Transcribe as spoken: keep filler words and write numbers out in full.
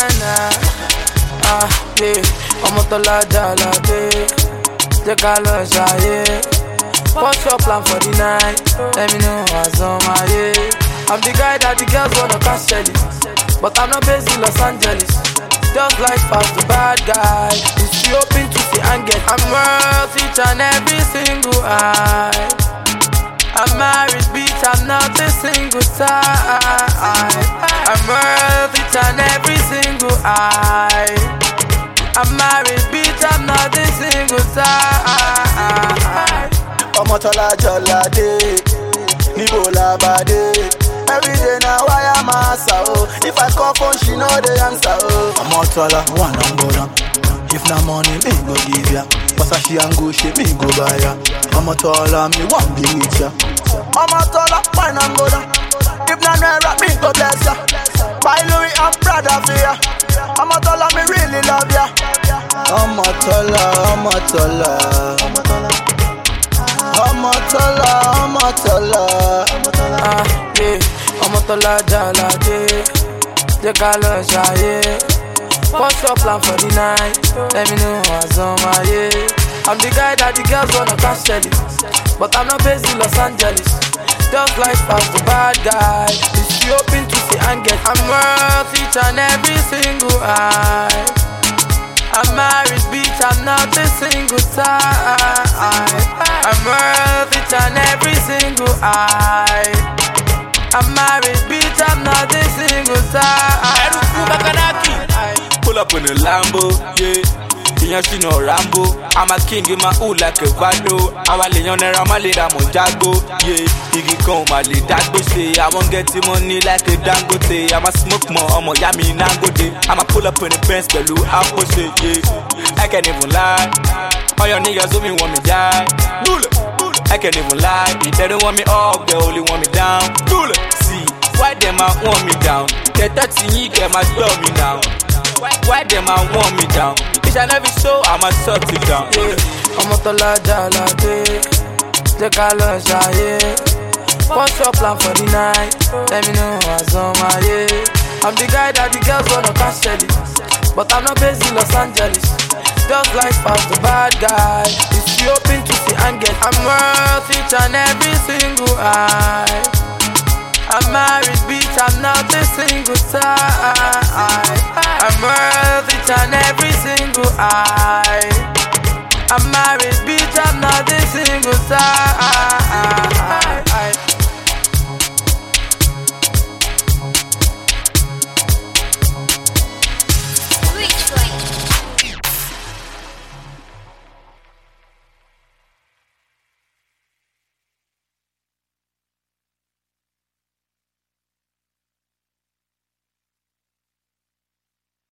na. Ah, yeah. Ọmọ tọ́lá jàládé, jẹ́ ká lọ ṣayé. What's your plan for the night? Let me know what's on my way. I'm the guy that the girls wanna catch Shelly, but I'm not based in Los Angeles. Just like fast the bad guy, is she open to see and get? I'm worth each and every single eye. I'm married, bitch, I'm not a single side. I'm worth each and every single eye. I'm married, bitch, I'm not a single side. Ọmọ tọ́lá jọládé, níbo la bá dé? Everyday na wire massa oh. If I call phone, she know the answer oh. Ọmọ tọ́lá, one and go down. If na money, me go give ya. Pasa she and go she, me go buy ya. Ọmọ tọ́lá, me want be with ya. Ọmọ tọ́lá, one and go down. If na naira, me go bless ya. Buy Louis and Prada for ya. Ọmọ tọ́lá, me really love ya. Ọmọ tọ́lá, ọmọ tọ́lá. Ọmọ tọ́lá, ọmọ tọ́lá. Ah, yeah. Ọmọ tọ́lá jàládé, jẹ́ ká lọ ṣayé. What's your plan for the night? Let me know what's on my way. I'm the guy that the girls wanna catch Shelly, but I'm not based in Los Angeles. Just like fast the bad guy, is she open to see and get? I'm worth each and every single eye. I'm married, bitch, I'm not a single side. I'm worth each and every single eye. I'm married, bitch, I'm not a single side. Pull up in a Lambo, yeah. Iyan she no Rambo. I'm a king in my hood like a Vado. I'm a millionaire, I'm a leader, I'm a Jago, yeah. Iggy come, my lead Dago say. I won't get the money like a Dangote. I'm a smoke more, I'm a yummy Nangote. I'm a pull up in the Benz, Bellu, Apple say, yeah. I can't even lie. All your niggas only want me die. I can't even lie. They don't want me up, they only want me down. See, why them a want me down? They thirty you get my blow me down. Why, why them a want me down? Bitch, I never show, I'ma shut it down. Ọmọ tọ́lá jàládé, jẹ́ ká lọ ṣayé. What's your plan for the night? Let me know what's on my way. I'm the guy that the girls wanna catch Shelly, but I'm not based in Los Angeles. Just like fast the bad guy, is she open to see and get? I'm worth each and every single eye. I'm married, bitch, I'm not a single side. I'm worth each and every single eye. I'm married, bitch, I'm not a single side.